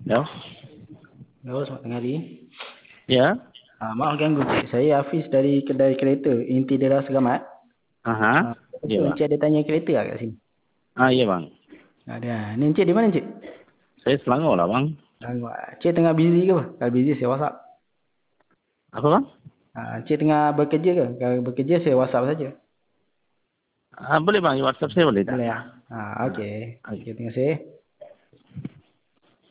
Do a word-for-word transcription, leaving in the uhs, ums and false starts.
Ya. Halo, selamat tengah hari. Ya. Ah, maaf ganggu cik. Saya Hafiz dari kedai kereta Inti Dera Selamat. Aha. Ah, Ya, betul Bang. encik ada tanya kereta tak kat sini? Ah, ya, Bang. Ada. Ni encik di mana encik? Saya Selangor lah, Bang. Ah, encik tengah busy ke apa? Kalau busy saya WhatsApp. Apa, Bang? Ah, encik tengah bekerja ke? Kalau bekerja saya WhatsApp saja. Ah, boleh, Bang. WhatsApp saya boleh tak? Boleh ya? Ah, okey. Ah, Okey, terima kasih.